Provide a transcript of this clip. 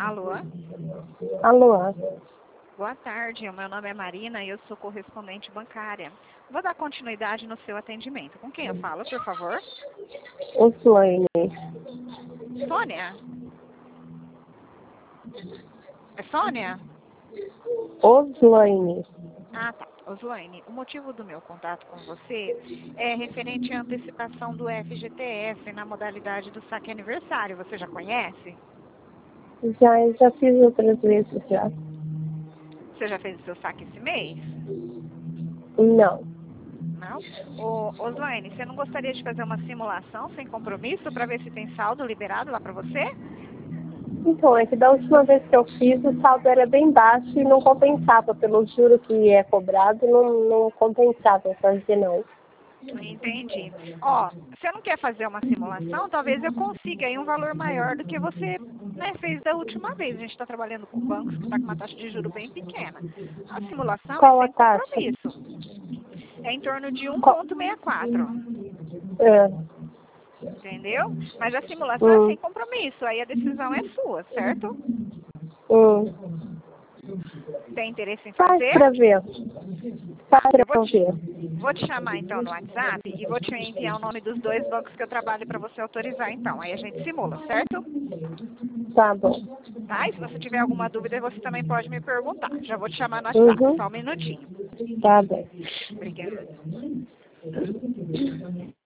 Alô? Alô? Boa tarde, o meu nome é Marina e eu sou correspondente bancária. Vou dar continuidade no seu atendimento. Com quem eu falo, por favor? Oslaine. Sônia? É Sônia? Oslaine. Ah, tá. Oslaine, o motivo do meu contato com você é referente à antecipação do FGTS na modalidade do saque aniversário. Você já conhece? Já fiz outras vezes já. Você já fez o seu saque esse mês? Não. Não? Ô, Oslaine, você não gostaria de fazer uma simulação sem compromisso para ver se tem saldo liberado lá para você? Então, é que da última vez que eu fiz, o saldo era bem baixo e não compensava. Pelo juro que é cobrado, não compensava fazer, não. Entendi. Ó, você não quer fazer uma simulação? Talvez eu consiga aí um valor maior do que você, né, fez da última vez. A gente está trabalhando com bancos que está com uma taxa de juros bem pequena. A simulação é Qual a sem taxa? compromisso. É em torno de Qual... 1,64. É. Entendeu? Mas a simulação é sem Hum, compromisso. Aí a decisão é sua, certo? hum. Tem interesse em Faz fazer? pra ver. Faz Tá, pra eu ver. vou te chamar então no WhatsApp e vou te enviar o nome dos dois bancos que eu trabalho para você autorizar então. Aí a gente simula, certo? Tá bom. Tá? E se você tiver alguma dúvida, você também pode me perguntar. Já vou te chamar no WhatsApp, Uhum. só um minutinho. Tá bem. Obrigada.